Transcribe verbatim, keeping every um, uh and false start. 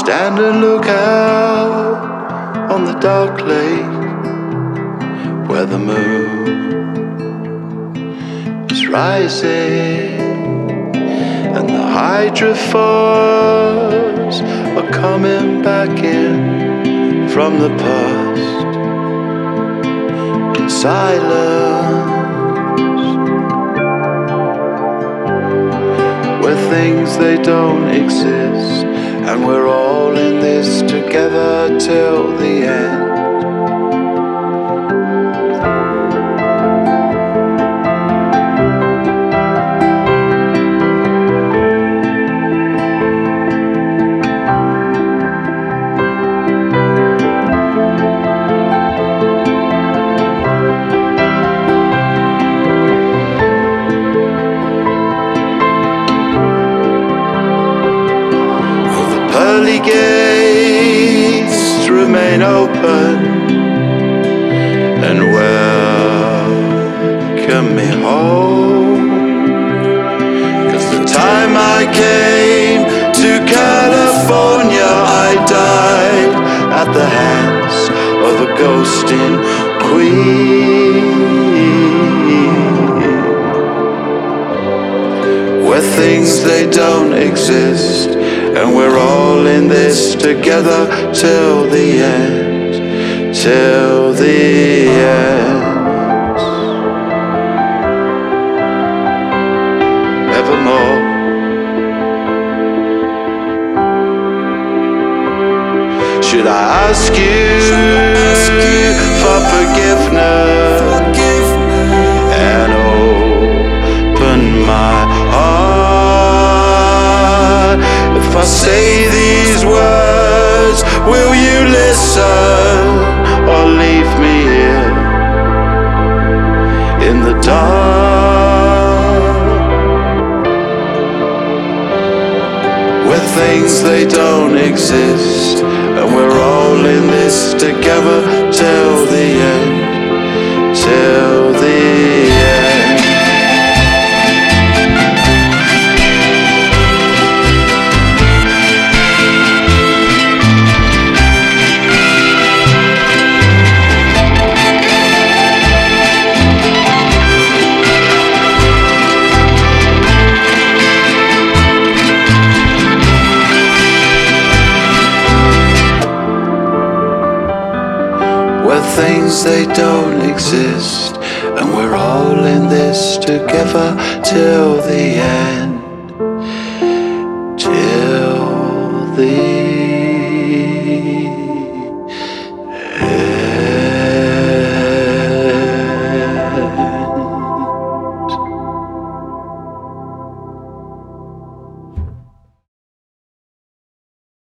stand and look out on the dark lake where the moon is rising and the hydrophores are coming back in from the past in silence, where things they don't exist, and we're all in this together till the end. Pearly gates remain open and welcome me home, 'cause the time I came to California I died at the hands of a ghosting queen, where things they don't exist, and we're all in this together till the end, till the end. Evermore. Should I ask you, for forgiveness, and open my heart? If I say these words, will you listen or leave me here in the dark, where things they don't exist, and we're all in this together till the end, till the end. Where things they don't exist, and we're all in this together till the end.